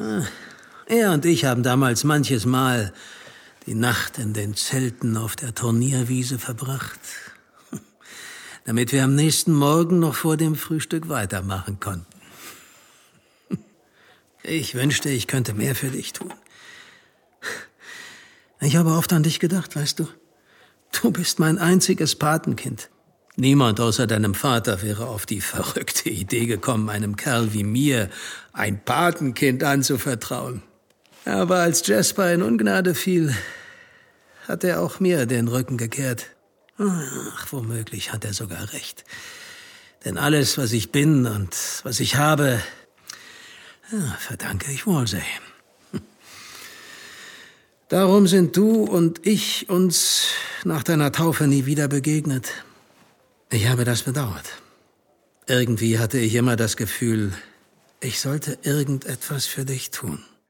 Er und ich haben damals manches Mal die Nacht in den Zelten auf der Turnierwiese verbracht, damit wir am nächsten Morgen noch vor dem Frühstück weitermachen konnten. Ich wünschte, ich könnte mehr für dich tun. Ich habe oft an dich gedacht, weißt du. Du bist mein einziges Patenkind. Niemand außer deinem Vater wäre auf die verrückte Idee gekommen, einem Kerl wie mir ein Patenkind anzuvertrauen. Aber als Jasper in Ungnade fiel, hat er auch mir den Rücken gekehrt. Ach, womöglich hat er sogar recht. Denn alles, was ich bin und was ich habe, verdanke ich Wolsey. Darum sind du und ich uns nach deiner Taufe nie wieder begegnet. Ich habe das bedauert. Irgendwie hatte ich immer das Gefühl, ich sollte irgendetwas für dich tun.